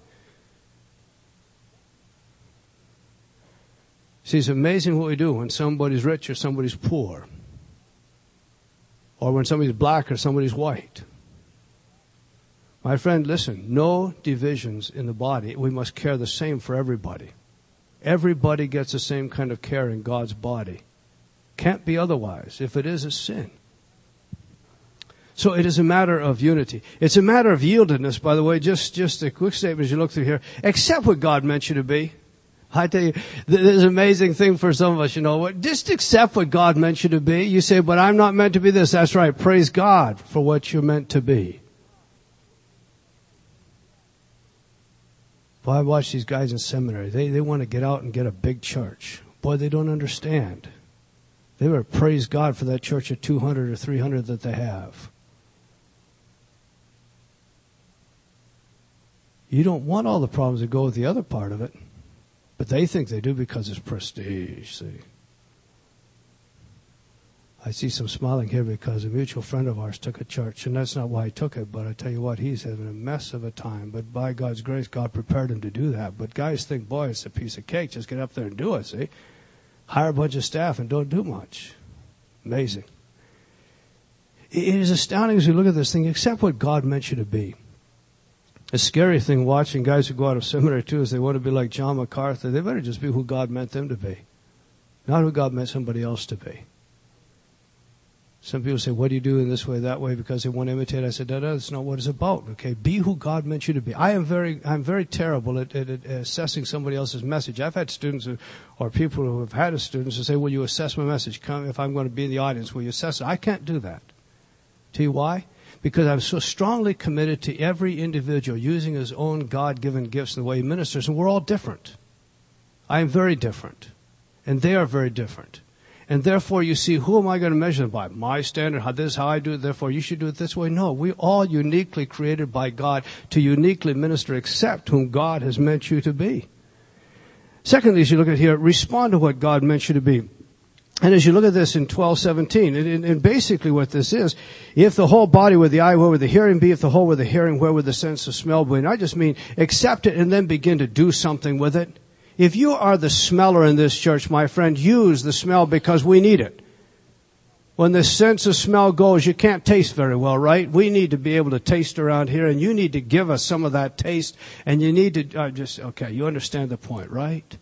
See, it's amazing what we do when somebody's rich or somebody's poor. Or when somebody's black or somebody's white. My friend, listen, no divisions in the body. We must care the same for everybody. Everybody gets the same kind of care in God's body. Can't be otherwise. If it is, it's sin. So it is a matter of unity. It's a matter of yieldedness, by the way. Just a quick statement as you look through here. Accept what God meant you to be. I tell you, there's an amazing thing for some of us, you know. Just accept what God meant you to be. You say, but I'm not meant to be this. That's right. Praise God for what you're meant to be. Boy, I watch these guys in seminary. They want to get out and get a big church. Boy, they don't understand. They better praise God for that church of 200 or 300 that they have. You don't want all the problems that go with the other part of it. But they think they do because it's prestige, see. I see some smiling here because a mutual friend of ours took a church, and that's not why he took it, but I tell you what, he's having a mess of a time. But by God's grace, God prepared him to do that. But guys think, boy, it's a piece of cake. Just get up there and do it, see? Hire a bunch of staff and don't do much. Amazing. It is astounding as we look at this thing, accept what God meant you to be. A scary thing watching guys who go out of seminary too is they want to be like John MacArthur. They better just be who God meant them to be, not who God meant somebody else to be. Some people say, what do you do in this way, that way, because they want to imitate? I said, no, that's not what it's about. Okay, be who God meant you to be. I'm very terrible at assessing somebody else's message. I've had students or people who have had students who say, will you assess my message? Come, if I'm going to be in the audience, will you assess it? I can't do that. Tell you why? Because I'm so strongly committed to every individual using his own God-given gifts in the way he ministers, and we're all different. I am very different, and they are very different. And therefore, you see, who am I going to measure them by? My standard, this is how I do it, therefore you should do it this way. No, we all uniquely created by God to uniquely minister, except whom God has meant you to be. Secondly, as you look at here, respond to what God meant you to be. And as you look at this in 12:17, and basically what this is, if the whole body were the eye, where would the hearing be? If the whole were the hearing, where would the sense of smell be? And I just mean accept it and then begin to do something with it. If you are the smeller in this church, my friend, use the smell because we need it. When the sense of smell goes, you can't taste very well, right? We need to be able to taste around here, and you need to give us some of that taste, and you need to okay, you understand the point, right?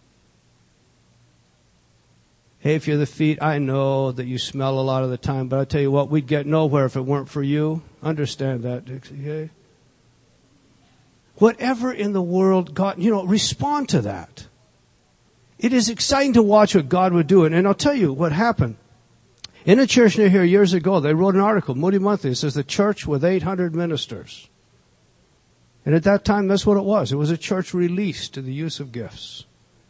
Hey, if you're the feet, I know that you smell a lot of the time, but I tell you what, we'd get nowhere if it weren't for you. Understand that, Dixie, okay? Whatever in the world God, respond to that. It is exciting to watch what God would do. And I'll tell you what happened. In a church near here years ago, they wrote an article, Moody Monthly. It says the church with 800 ministers. And at that time, that's what it was. It was a church released to the use of gifts.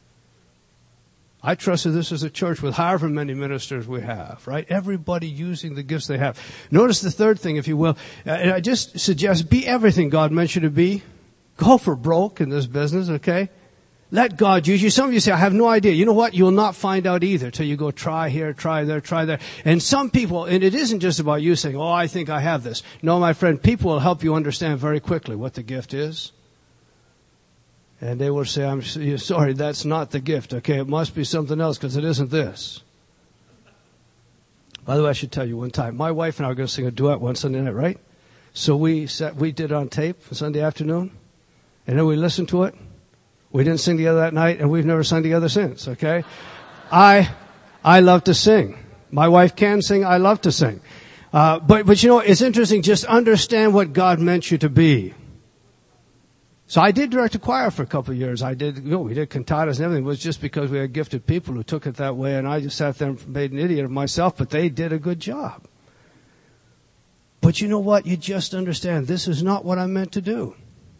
I trusted this as a church with however many ministers we have, right? Everybody using the gifts they have. Notice the third thing, if you will. And I just suggest be everything God meant you to be. Go for broke in this business, okay? Let God use you. Some of you say, I have no idea. You know what? You'll not find out either till you go try here, try there, try there. And some people, and it isn't just about you saying, I think I have this. No, my friend, people will help you understand very quickly what the gift is. And they will say, I'm sorry, that's not the gift, okay? It must be something else because it isn't this. By the way, I should tell you one time, my wife and I were going to sing a duet one Sunday night, right? So we did it on tape Sunday afternoon. And then we listened to it. We didn't sing together that night, and we've never sung together since, okay? I love to sing. My wife can sing. I love to sing. But it's interesting. Just understand what God meant you to be. So I did direct a choir for a couple of years. We did cantatas and everything. It was just because we had gifted people who took it that way, and I just sat there and made an idiot of myself, but they did a good job. But you know what? You just understand this is not what I'm meant to do.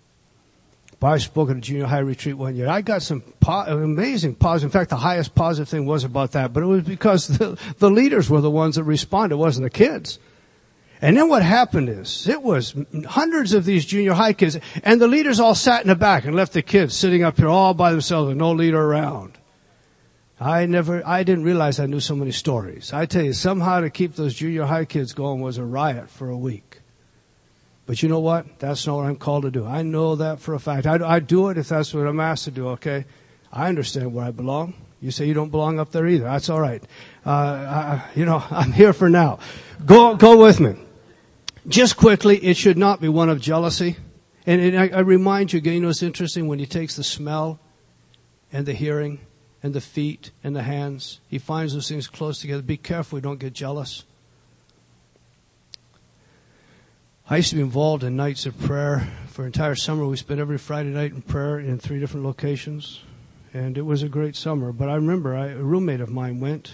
I spoke at a junior high retreat one year. I got some amazing positive. In fact, the highest positive thing was about that. But it was because the leaders were the ones that responded. It wasn't the kids. And then what happened is, it was hundreds of these junior high kids. And the leaders all sat in the back and left the kids sitting up here all by themselves with no leader around. I didn't realize I knew so many stories. I tell you, somehow to keep those junior high kids going was a riot for a week. But you know what? That's not what I'm called to do. I know that for a fact. I do it if that's what I'm asked to do, okay? I understand where I belong. You say you don't belong up there either. That's all right. I'm here for now. Go with me. Just quickly, it should not be one of jealousy. And I remind you again, it's interesting when he takes the smell and the hearing and the feet and the hands. He finds those things close together. Be careful we don't get jealous. I used to be involved in nights of prayer. For an entire summer, we spent every Friday night in prayer in 3 different locations. And it was a great summer. But I remember a roommate of mine went.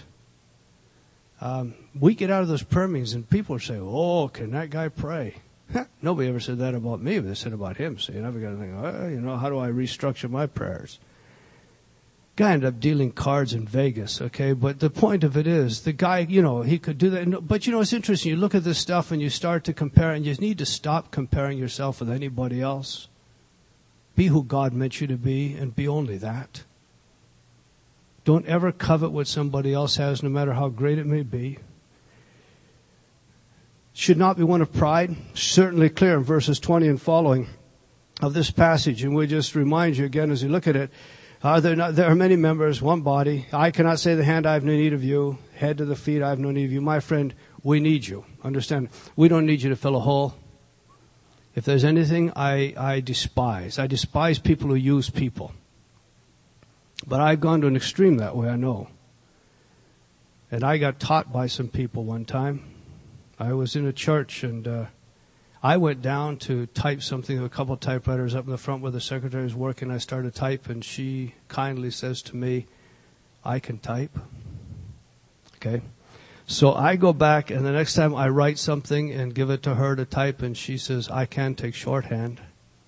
We get out of those prayer meetings and people say, can that guy pray? Nobody ever said that about me, but they said about him. So you never got to think, how do I restructure my prayers? Guy ended up dealing cards in Vegas, okay? But the point of it is, the guy, he could do that. But it's interesting. You look at this stuff and you start to compare, and you need to stop comparing yourself with anybody else. Be who God meant you to be, and be only that. Don't ever covet what somebody else has, no matter how great it may be. should not be one of pride. Certainly clear in verses 20 and following of this passage. And we just remind you again as you look at it, there are many members, one body. I cannot say to the hand, I have no need of you. Head to the feet, I have no need of you. My friend, we need you. Understand, we don't need you to fill a hole. If there's anything I despise people who use people. But I've gone to an extreme that way, I know. And I got taught by some people one time. I was in a church and I went down to type something with a couple of typewriters up in the front where the secretary was working. I started to type and she kindly says to me, I can type. Okay. So I go back and the next time I write something and give it to her to type and she says, I can take shorthand.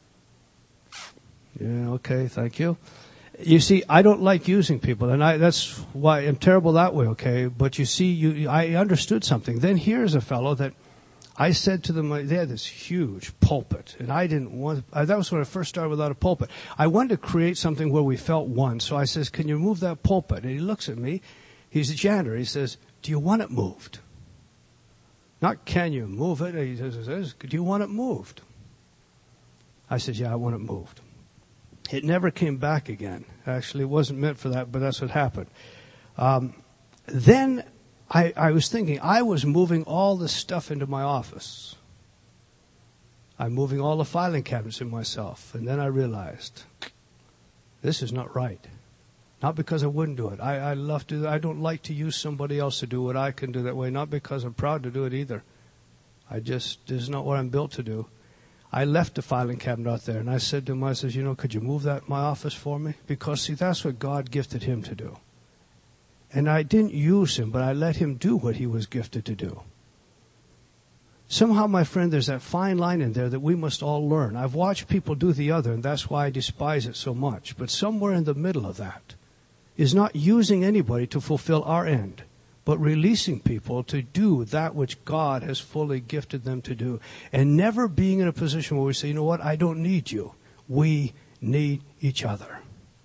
Yeah, okay, thank you. You see, I don't like using people, and that's why I'm terrible that way, okay? But you see, I understood something. Then here's a fellow that I said to them, they had this huge pulpit, and I didn't want, that was when I first started without a pulpit. I wanted to create something where we felt one, so I says, can you move that pulpit? And he looks at me, he's a janitor, he says, do you want it moved? Not can you move it, he says, do you want it moved? I said, yeah, I want it moved. It never came back again. Actually, it wasn't meant for that, but that's what happened. Then I was thinking, I was moving all this stuff into my office. I'm moving all the filing cabinets in myself. And then I realized, this is not right. Not because I wouldn't do it. I love to. I don't like to use somebody else to do what I can do that way. Not because I'm proud to do it either. This is not what I'm built to do. I left the filing cabinet out there and I said to him, I says, could you move that in my office for me? Because see, that's what God gifted him to do. And I didn't use him, but I let him do what he was gifted to do. Somehow, my friend, there's that fine line in there that we must all learn. I've watched people do the other, and that's why I despise it so much. But somewhere in the middle of that is not using anybody to fulfill our end, but releasing people to do that which God has fully gifted them to do. And never being in a position where we say, you know what, I don't need you. We need each other.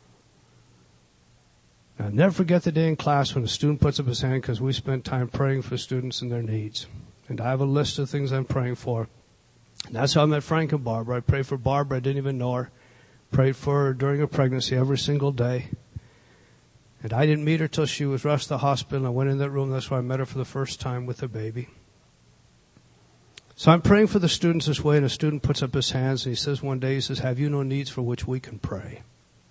Now, never forget the day in class when a student puts up his hand because we spent time praying for students and their needs. And I have a list of things I'm praying for. And that's how I met Frank and Barbara. I prayed for Barbara. I didn't even know her. Prayed for her during her pregnancy every single day. And I didn't meet her till she was rushed to the hospital. I went in that room. That's where I met her for the first time with her baby. So I'm praying for the students this way, and a student puts up his hands, and he says one day, he says, have you no needs for which we can pray?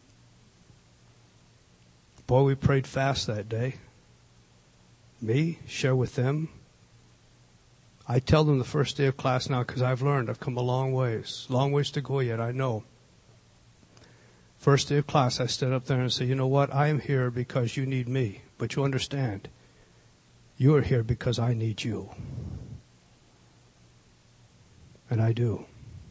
Boy, we prayed fast that day. Me, share with them. I tell them the first day of class now because I've learned. I've come a long ways to go yet, I know. First day of class, I stood up there and said, you know what? I am here because you need me. But you understand, you are here because I need you. And I do.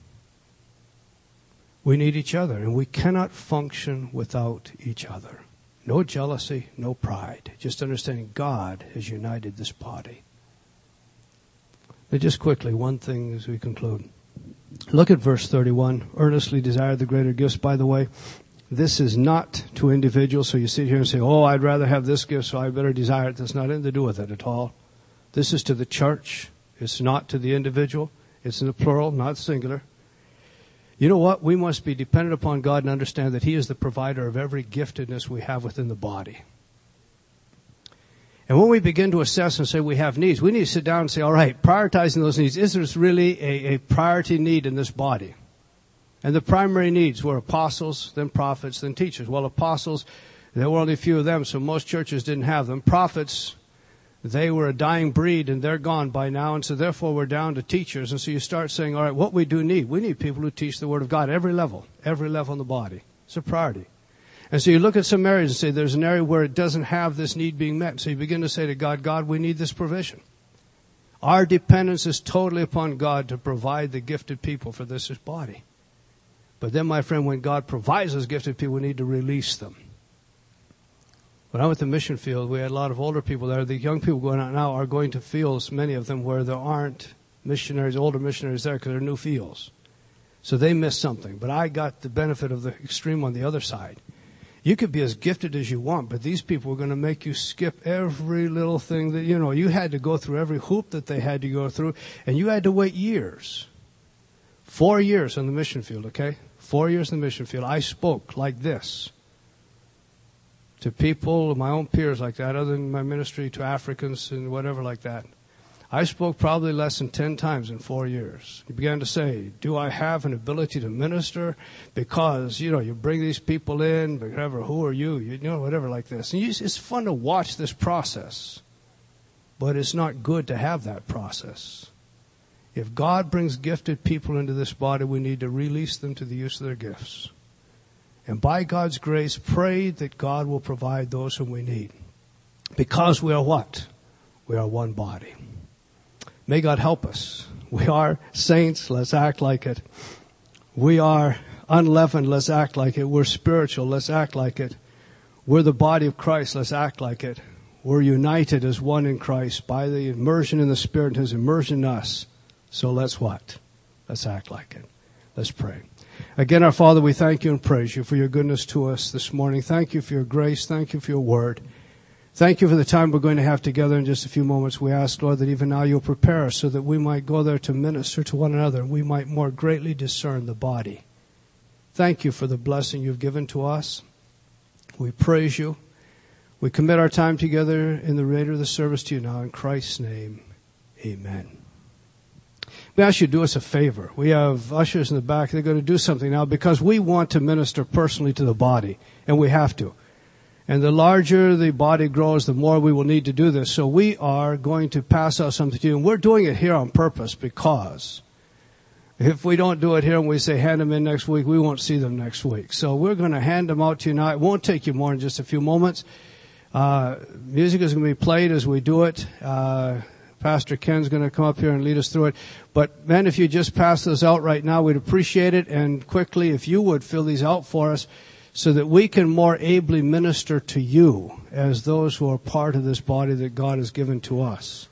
We need each other, and we cannot function without each other. No jealousy, no pride. Just understanding God has united this body. Now just quickly, one thing as we conclude. Look at verse 31. Earnestly desire the greater gifts. By the way, this is not to individuals. So you sit here and say, oh, I'd rather have this gift, so I better desire it. That's not anything to do with it at all. This is to the church. It's not to the individual. It's in the plural, not singular. You know what? We must be dependent upon God and understand that He is the provider of every giftedness we have within the body. And when we begin to assess and say we have needs, we need to sit down and say, all right, prioritizing those needs, is there really a priority need in this body? And the primary needs were apostles, then prophets, then teachers. Well, apostles, there were only a few of them, so most churches didn't have them. Prophets, they were a dying breed, and they're gone by now, and so therefore we're down to teachers. And so you start saying, all right, what we do need, we need people who teach the Word of God, every level in the body. It's a priority. And so you look at some areas and say there's an area where it doesn't have this need being met. So you begin to say to God, God, we need this provision. Our dependence is totally upon God to provide the gifted people for this body. But then, my friend, when God provides those gifted people, we need to release them. When I went to the mission field, we had a lot of older people there. The young people going out now are going to fields, many of them, where there aren't missionaries, older missionaries there because they're new fields. So they missed something. But I got the benefit of the extreme on the other side. You could be as gifted as you want, but these people were going to make you skip every little thing that, you had to go through every hoop that they had to go through, and you had to wait years. 4 years on the mission field, okay? 4 years in the mission field. I spoke like this to people, my own peers like that, other than my ministry to Africans and whatever like that. I spoke probably less than 10 times in 4 years. He began to say, do I have an ability to minister? Because, you bring these people in, whatever, who are you? Whatever like this. And it's fun to watch this process. But it's not good to have that process. If God brings gifted people into this body, we need to release them to the use of their gifts. And by God's grace, pray that God will provide those whom we need. Because we are what? We are one body. May God help us. We are saints, let's act like it. We are unleavened, let's act like it. We're spiritual, let's act like it. We're the body of Christ, let's act like it. We're united as one in Christ by the immersion in the Spirit, His immersion in us. So let's what? Let's act like it. Let's pray. Again, our Father, we thank you and praise you for your goodness to us this morning. Thank you for your grace. Thank you for your word. Thank you for the time we're going to have together in just a few moments. We ask, Lord, that even now you'll prepare us so that we might go there to minister to one another and we might more greatly discern the body. Thank you for the blessing you've given to us. We praise you. We commit our time together in the remainder of the service to you now. In Christ's name, amen. We ask you to do us a favor. We have ushers in the back. They're going to do something now because we want to minister personally to the body, and we have to. And the larger the body grows, the more we will need to do this. So we are going to pass out something to you. And we're doing it here on purpose because if we don't do it here and we say hand them in next week, we won't see them next week. So we're going to hand them out to you now. It won't take you more than just a few moments. Music is going to be played as we do it. Pastor Ken's going to come up here and lead us through it. But, man, if you just pass those out right now, we'd appreciate it. And quickly, if you would fill these out for us so that we can more ably minister to you as those who are part of this body that God has given to us.